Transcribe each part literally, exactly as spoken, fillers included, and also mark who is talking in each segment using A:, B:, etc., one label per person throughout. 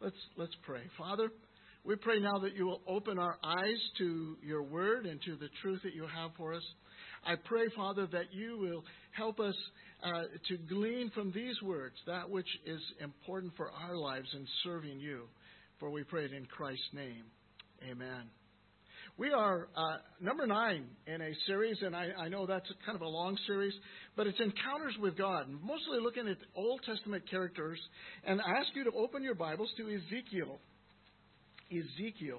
A: Let's let's pray. Father, we pray now that you will open our eyes to your word and to the truth that you have for us. I pray, Father, that you will help us uh, to glean from these words that which is important for our lives in serving you. For we pray it in Christ's name. Amen. We are uh, number nine in a series, and I, I know that's kind of a long series, but it's Encounters with God, mostly looking at Old Testament characters. And I ask you to open your Bibles to Ezekiel. Ezekiel.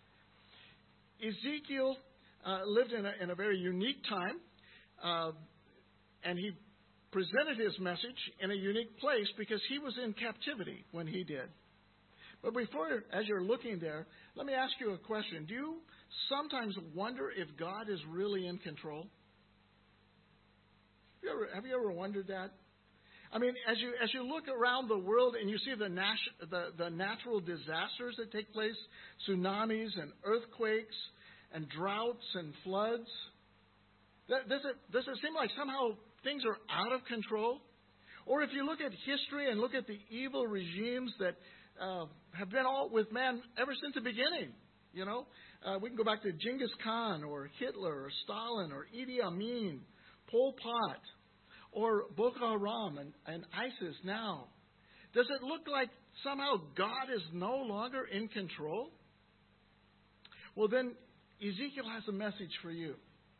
A: Ezekiel uh, lived in a, in a very unique time, uh, and he presented his message in a unique place because he was in captivity when he did. But before, as you're looking there, let me ask you a question. Do you sometimes wonder if God is really in control? Have you ever, have you ever wondered that? I mean, as you as you look around the world and you see the, nat- the, the natural disasters that take place, tsunamis and earthquakes and droughts and floods, does it, does it seem like somehow things are out of control? Or if you look at history and look at the evil regimes that uh, have been all with man ever since the beginning, you know, uh, we can go back to Genghis Khan or Hitler or Stalin or Idi Amin, Pol Pot, or Boko Haram and, and ISIS now. Does it look like somehow God is no longer in control? Well, then Ezekiel has a message for you.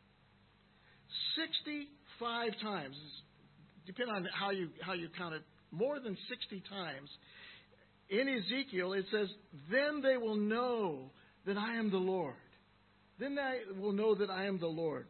A: sixty-five times, depending on how you how you count it, more than sixty times, in Ezekiel it says, "Then they will know that I am the Lord." Then they will know that I am the Lord.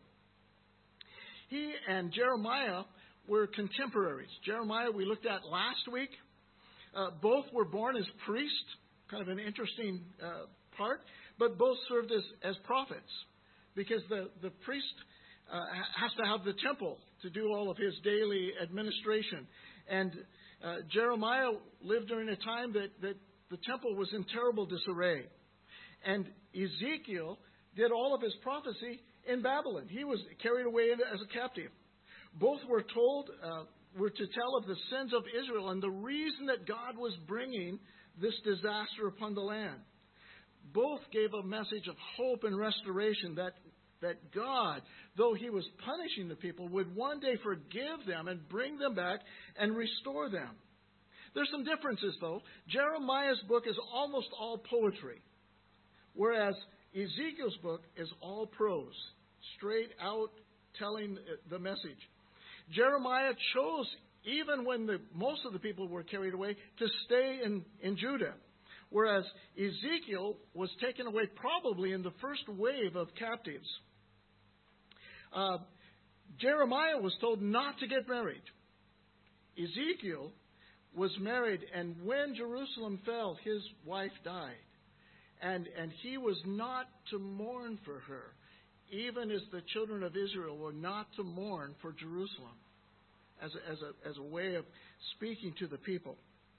A: He and Jeremiah were contemporaries. Jeremiah we looked at last week. Uh, both were born as priests, kind of an interesting uh, part, but both served as, as prophets because the, the priest uh, has to have the temple to do all of his daily administration. And uh, Jeremiah lived during a time that, that the temple was in terrible disarray. And Ezekiel did all of his prophecy in Babylon. He was carried away as a captive. Both were told, uh, were to tell of the sins of Israel and the reason that God was bringing this disaster upon the land. Both gave a message of hope and restoration that, that God, though He was punishing the people, would one day forgive them and bring them back and restore them. There's some differences, though. Jeremiah's book is almost all poetry, whereas Ezekiel's book is all prose, straight out telling the message. Jeremiah chose, even when the, most of the people were carried away, to stay in, in Judah, whereas Ezekiel was taken away probably in the first wave of captives. Uh, Jeremiah was told not to get married. Ezekiel was married, and when Jerusalem fell, his wife died. And, and he was not to mourn for her, even as the children of Israel were not to mourn for Jerusalem, as a, as a, as a way of speaking to the people.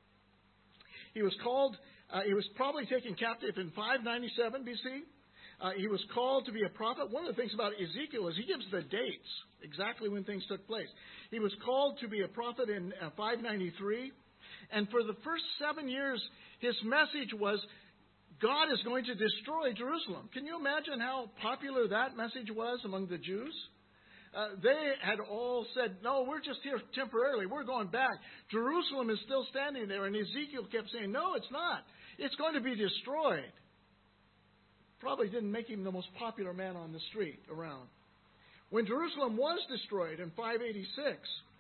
A: He was called, uh, he was probably taken captive in five ninety-seven B C. Uh, he was called to be a prophet. One of the things about Ezekiel is he gives the dates, exactly when things took place. He was called to be a prophet in uh, five ninety-three. And for the first seven years, his message was, God is going to destroy Jerusalem. Can you imagine how popular that message was among the Jews? Uh, they had all said, no, we're just here temporarily. We're going back. Jerusalem is still standing there. And Ezekiel kept saying, no, it's not. It's going to be destroyed. Probably didn't make him the most popular man on the street around. When Jerusalem was destroyed in five eighty-six,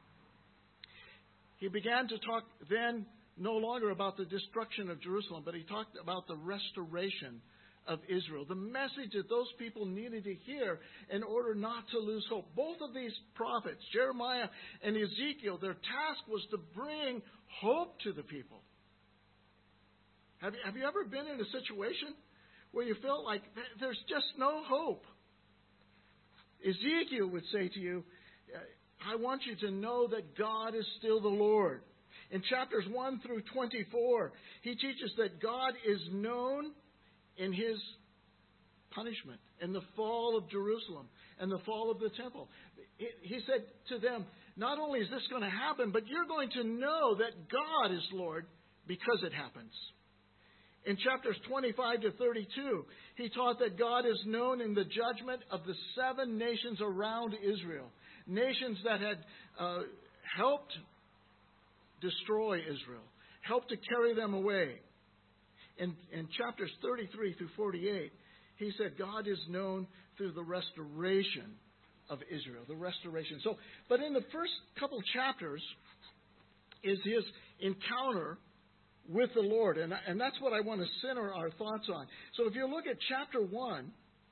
A: he began to talk then no longer about the destruction of Jerusalem, but he talked about the restoration of Israel. The message that those people needed to hear in order not to lose hope. Both of these prophets, Jeremiah and Ezekiel, their task was to bring hope to the people. Have you, have you ever been in a situation where you felt like there's just no hope? Ezekiel would say to you, I want you to know that God is still the Lord. In chapters one through twenty-four, he teaches that God is known in His punishment, in the fall of Jerusalem, and the fall of the temple. He said to them, not only is this going to happen, but you're going to know that God is Lord because it happens. In chapters twenty-five to thirty-two, he taught that God is known in the judgment of the seven nations around Israel. Nations that had uh, helped destroy Israel, helped to carry them away. In, in chapters thirty-three through forty-eight, he said God is known through the restoration of Israel, the restoration. So, but in the first couple chapters is his encounter with the Lord. And, and that's what I want to center our thoughts on. So if you look at chapter one,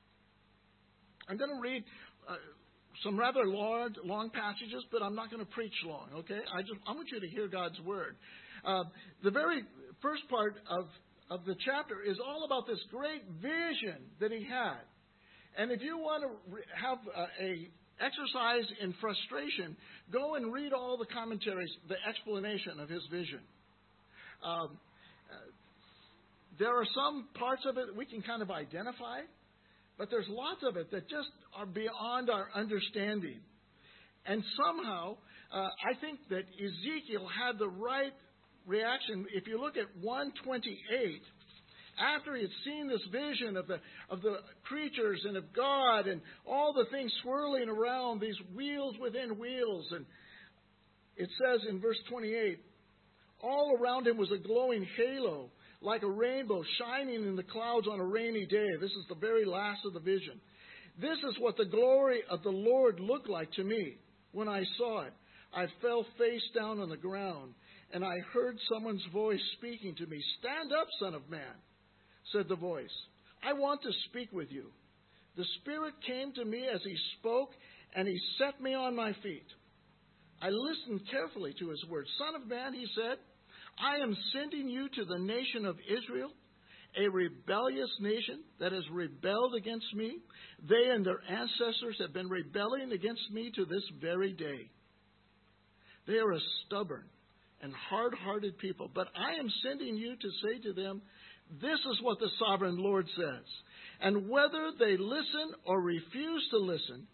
A: I'm going to read uh, some rather large, long passages, but I'm not going to preach long, okay? I just I want you to hear God's word. Uh, the very first part of, of the chapter is all about this great vision that he had. And if you want to re- have uh, a exercise in frustration, go and read all the commentaries, the explanation of his vision. Um, uh, there are some parts of it we can kind of identify, but there's lots of it that just are beyond our understanding. And somehow, uh, I think that Ezekiel had the right reaction. If you look at one twenty-eight, after he had seen this vision of the of the creatures and of God and all the things swirling around, these wheels within wheels, and it says in verse twenty-eight, all around him was a glowing halo, like a rainbow shining in the clouds on a rainy day. This is the very last of the vision. This is what the glory of the Lord looked like to me when I saw it. I fell face down on the ground, and I heard someone's voice speaking to me. Stand up, Son of Man, said the voice. I want to speak with you. The Spirit came to me as he spoke, and he set me on my feet. I listened carefully to his words. Son of man, he said, I am sending you to the nation of Israel, a rebellious nation that has rebelled against me. They and their ancestors have been rebelling against me to this very day. They are a stubborn and hard-hearted people, but I am sending you to say to them, this is what the sovereign Lord says. And whether they listen or refuse to listen,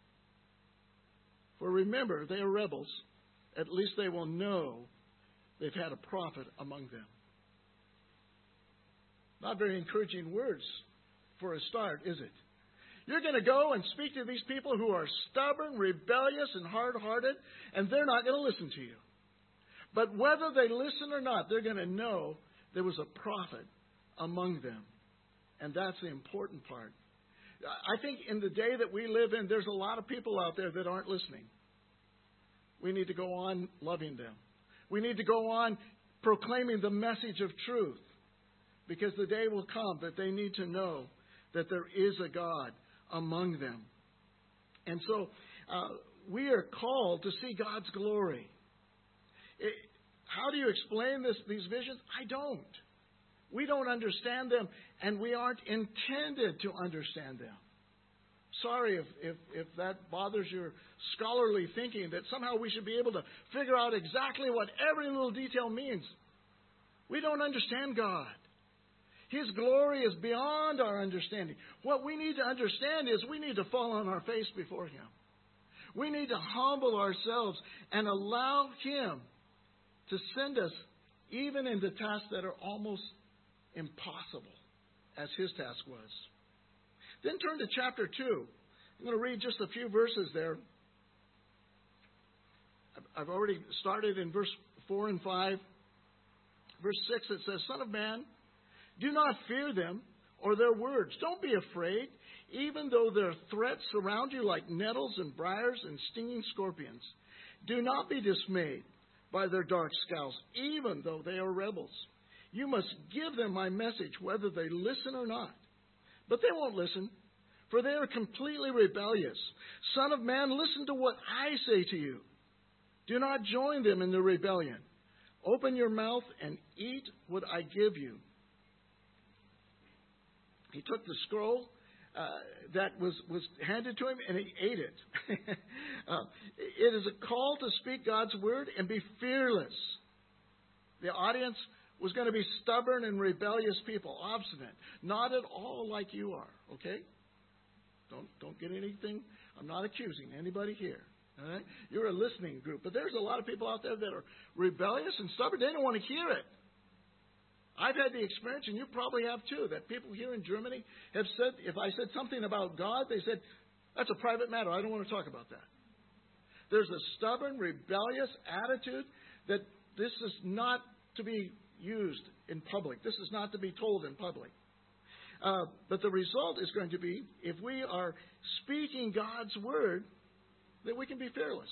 A: for remember, they are rebels, at least they will know they've had a prophet among them. Not very encouraging words for a start, is it? You're going to go and speak to these people who are stubborn, rebellious, and hard-hearted, and they're not going to listen to you. But whether they listen or not, they're going to know there was a prophet among them. And that's the important part. I think in the day that we live in, there's a lot of people out there that aren't listening. We need to go on loving them. We need to go on proclaiming the message of truth, because the day will come that they need to know that there is a God among them. And so uh, we are called to see God's glory. It, how do you explain this, these visions? I don't. We don't understand them, and we aren't intended to understand them. Sorry if, if, if that bothers your scholarly thinking, that somehow we should be able to figure out exactly what every little detail means. We don't understand God. His glory is beyond our understanding. What we need to understand is we need to fall on our face before Him. We need to humble ourselves and allow Him to send us even into tasks that are almost impossible, as His task was. Then turn to chapter two. I'm going to read just a few verses there. I've already started in verse four and five. Verse six, it says, Son of man, do not fear them or their words. Don't be afraid, even though their threats surround you like nettles and briars and stinging scorpions. Do not be dismayed by their dark scowls, even though they are rebels. You must give them my message, whether they listen or not. But they won't listen, for they are completely rebellious. Son of man, listen to what I say to you. Do not join them in their rebellion. Open your mouth and eat what I give you. He took the scroll uh, that was, was handed to him and he ate it. uh, it is a call to speak God's word and be fearless. The audience was going to be stubborn and rebellious people, obstinate, not at all like you are, okay? Don't don't get anything. I'm not accusing anybody here. All right? You're a listening group, but there's a lot of people out there that are rebellious and stubborn. They don't want to hear it. I've had the experience, and you probably have too, that people here in Germany have said, if I said something about God, they said, that's a private matter. I don't want to talk about that. There's a stubborn, rebellious attitude that this is not to be used in public. This is not to be told in public. Uh, but the result is going to be, if we are speaking God's word, that we can be fearless.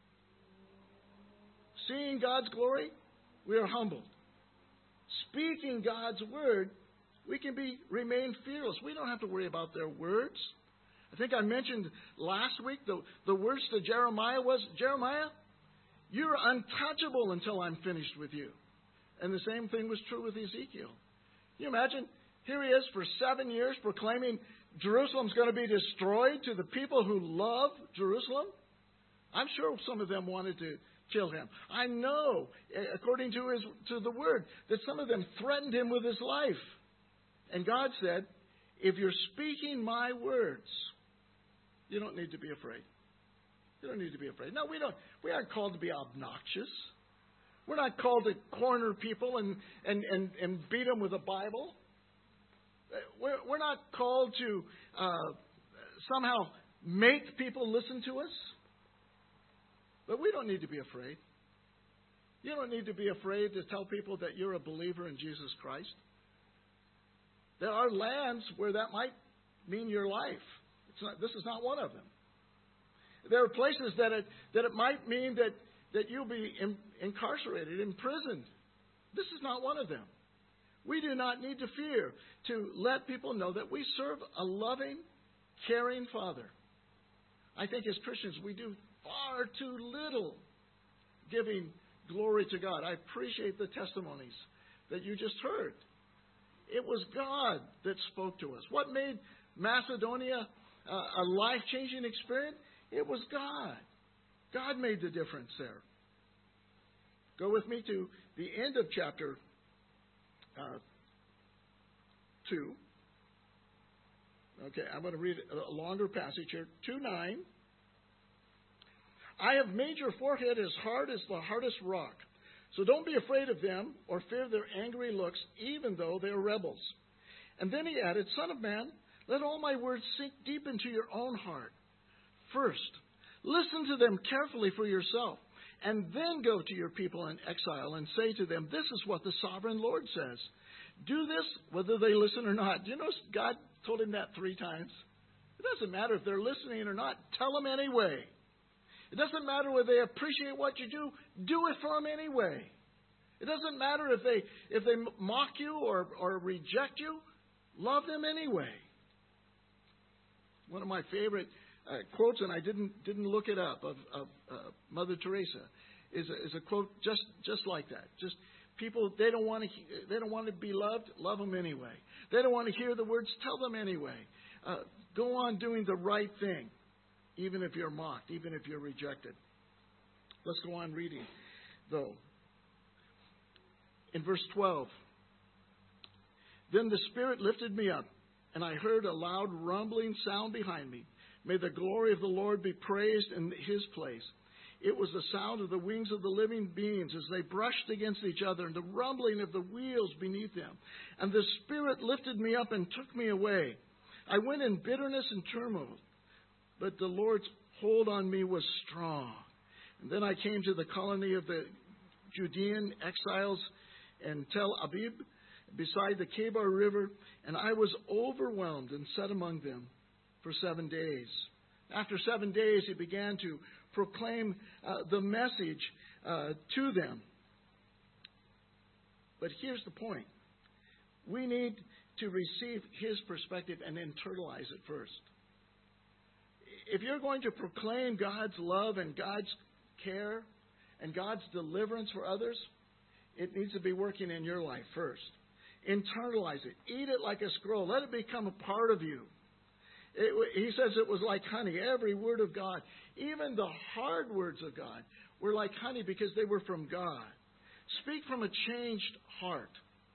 A: Seeing God's glory, we are humbled. Speaking God's word, we can be remain fearless. We don't have to worry about their words. I think I mentioned last week the, the words to Jeremiah was, Jeremiah, you're untouchable until I'm finished with you. And the same thing was true with Ezekiel. Can you imagine? Here he is for seven years proclaiming Jerusalem's going to be destroyed to the people who love Jerusalem. I'm sure some of them wanted to kill him. I know, according to his to the word, that some of them threatened him with his life. And God said, if you're speaking my words, you don't need to be afraid. You don't need to be afraid. No, we don't. We aren't called to be obnoxious. We're not called to corner people and, and, and, and beat them with a Bible. We're, we're not called to uh, somehow make people listen to us. But we don't need to be afraid. You don't need to be afraid to tell people that you're a believer in Jesus Christ. There are lands where that might mean your life. It's not, this is not one of them. There are places that it, that it might mean that, that you'll be in, incarcerated, imprisoned. This is not one of them. We do not need to fear to let people know that we serve a loving, caring Father. I think as Christians we do far too little giving glory to God. I appreciate the testimonies that you just heard. It was God that spoke to us. What made Macedonia uh, a life-changing experience? It was God. God made the difference there. Go with me to the end of chapter uh, two. Okay, I'm going to read a longer passage here. two nine. I have made your forehead as hard as the hardest rock. So don't be afraid of them or fear their angry looks, even though they are rebels. And then he added, Son of man, let all my words sink deep into your own heart. First, listen to them carefully for yourself, and then go to your people in exile and say to them, this is what the sovereign Lord says. Do this whether they listen or not. Do you know God told him that three times? It doesn't matter if they're listening or not. Tell them anyway. It doesn't matter whether they appreciate what you do. Do it for them anyway. It doesn't matter if they if they mock you or, or reject you. Love them anyway. One of my favorite uh, quotes, and I didn't didn't look it up, of, of uh, Mother Teresa, is a, is a quote just just like that. Just people, they don't want to they don't want to be loved. Love them anyway. They don't want to hear the words. Tell them anyway. Uh, go on doing the right thing. Even if you're mocked, even if you're rejected. Let's go on reading, though. In verse twelve, then the Spirit lifted me up, and I heard a loud rumbling sound behind me. May the glory of the Lord be praised in His place. It was the sound of the wings of the living beings as they brushed against each other, and the rumbling of the wheels beneath them. And the Spirit lifted me up and took me away. I went in bitterness and turmoil. But the Lord's hold on me was strong. And then I came to the colony of the Judean exiles in Tel Abib, beside the Kebar River, and I was overwhelmed and sat among them for seven days. After seven days, he began to proclaim uh, the message uh, to them. But here's the point. We need to receive his perspective and internalize it first. If you're going to proclaim God's love and God's care and God's deliverance for others, it needs to be working in your life first. Internalize it. Eat it like a scroll. Let it become a part of you. It, he says it was like honey, every word of God. Even the hard words of God were like honey because they were from God. Speak from a changed heart.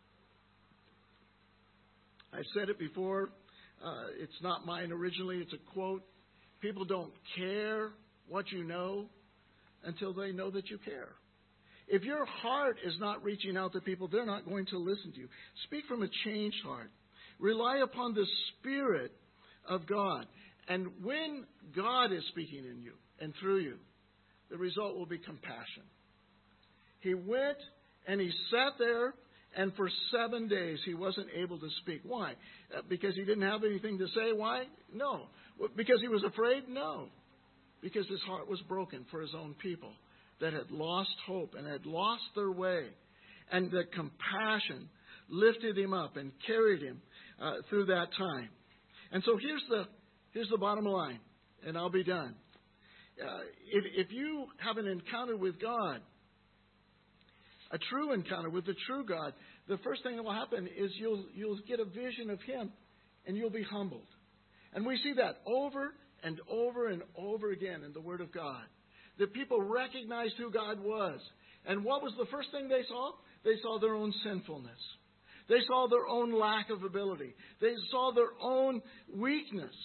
A: I've said it before. Uh, it's not mine originally. It's a quote. People don't care what you know until they know that you care. If your heart is not reaching out to people, they're not going to listen to you. Speak from a changed heart. Rely upon the Spirit of God. And when God is speaking in you and through you, the result will be compassion. He went and he sat there, and for seven days he wasn't able to speak. Why? Uh, because he didn't have anything to say? Why? No. Because he was afraid? No. Because his heart was broken for his own people that had lost hope and had lost their way. And the compassion lifted him up and carried him uh, through that time. And so here's the here's the bottom line, and I'll be done. Uh, if, if you have an encounter with God, a true encounter with the true God, the first thing that will happen is you'll you'll get a vision of Him, and you'll be humbled. And we see that over and over and over again in the Word of God. That people recognized who God was. And what was the first thing they saw? They saw their own sinfulness. They saw their own lack of ability. They saw their own weakness.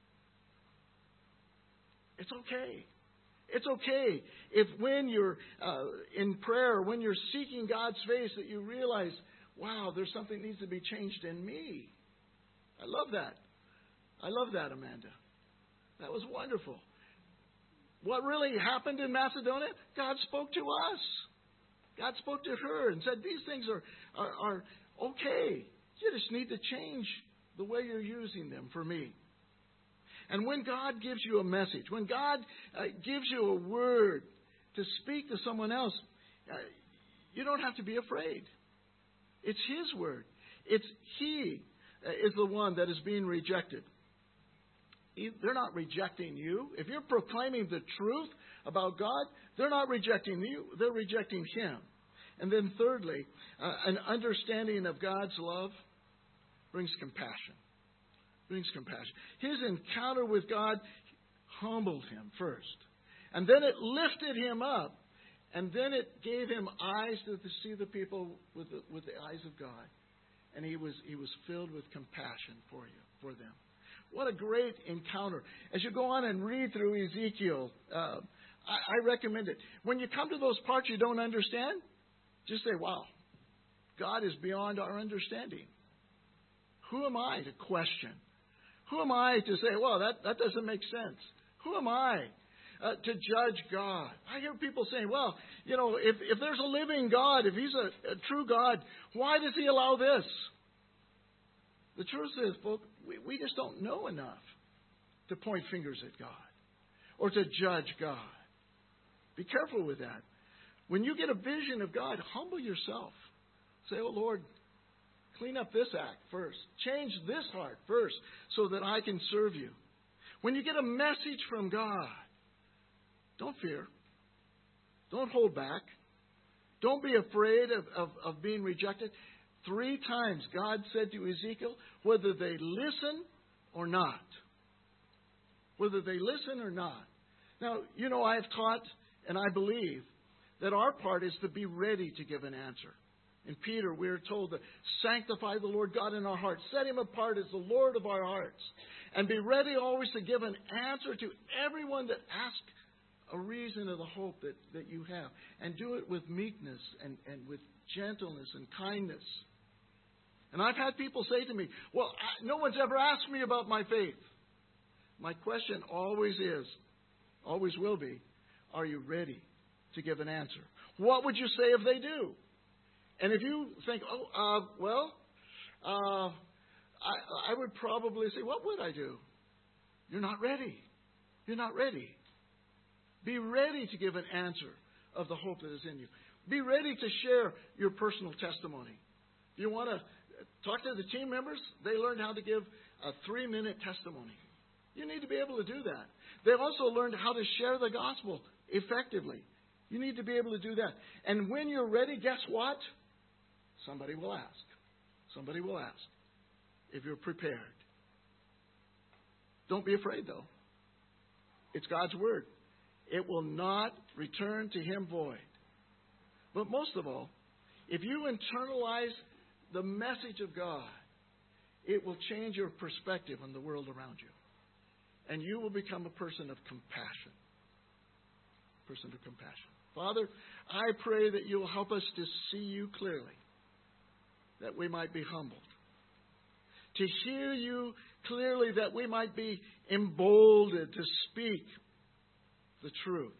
A: It's okay. It's okay if when you're uh, in prayer, when you're seeking God's face, that you realize, wow, there's something that needs to be changed in me. I love that. I love that, Amanda. That was wonderful. What really happened in Macedonia? God spoke to us. God spoke to her and said, these things are, are, are okay. You just need to change the way you're using them for me. And when God gives you a message, when God uh, gives you a word to speak to someone else, uh, you don't have to be afraid. It's His word. It's He uh, is the one that is being rejected. They're not rejecting you. If you're proclaiming the truth about God, they're not rejecting you. They're rejecting Him. And then thirdly, uh, an understanding of God's love brings compassion. Brings compassion. His encounter with God humbled him first. And then it lifted him up. And then it gave him eyes to see the people with the, with the eyes of God. And he was he was filled with compassion for you, for them. What a great encounter. As you go on and read through Ezekiel, uh, I, I recommend it. When you come to those parts you don't understand, just say, wow, God is beyond our understanding. Who am I to question? Who am I to say, well, that, that doesn't make sense? Who am I uh, to judge God? I hear people saying, well, you know, if, if there's a living God, if He's a, a true God, why does He allow this? The truth is, folks, we, we just don't know enough to point fingers at God or to judge God. Be careful with that. When you get a vision of God, humble yourself. Say, oh, Lord, clean up this act first. Change this heart first so that I can serve you. When you get a message from God, don't fear. Don't hold back. Don't be afraid of, of, of being rejected. Three times God said to Ezekiel, whether they listen or not. Whether they listen or not. Now, you know, I have taught and I believe that our part is to be ready to give an answer. In Peter, we are told to sanctify the Lord God in our hearts. Set Him apart as the Lord of our hearts. And be ready always to give an answer to everyone that asks a reason of the hope that, that you have. And do it with meekness and, and with gentleness and kindness. And I've had people say to me, well, I, no one's ever asked me about my faith. My question always is, always will be, are you ready to give an answer? What would you say if they do? And if you think, oh, uh, well, uh, I, I would probably say, what would I do? You're not ready. You're not ready. Be ready to give an answer of the hope that is in you. Be ready to share your personal testimony. If you want to talk to the team members, they learned how to give a three-minute testimony. You need to be able to do that. They've also learned how to share the gospel effectively. You need to be able to do that. And when you're ready, guess what? Somebody will ask. Somebody will ask if you're prepared. Don't be afraid, though. It's God's word. It will not return to Him void. But most of all, if you internalize the message of God, it will change your perspective on the world around you. And you will become a person of compassion. Person of compassion. Father, I pray that you will help us to see you clearly, that we might be humbled. To hear you clearly, that we might be emboldened to speak the truth.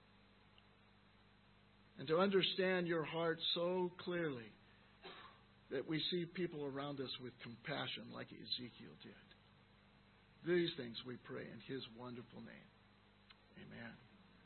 A: And to understand your heart so clearly that we see people around us with compassion like Ezekiel did. These things we pray in his wonderful name. Amen.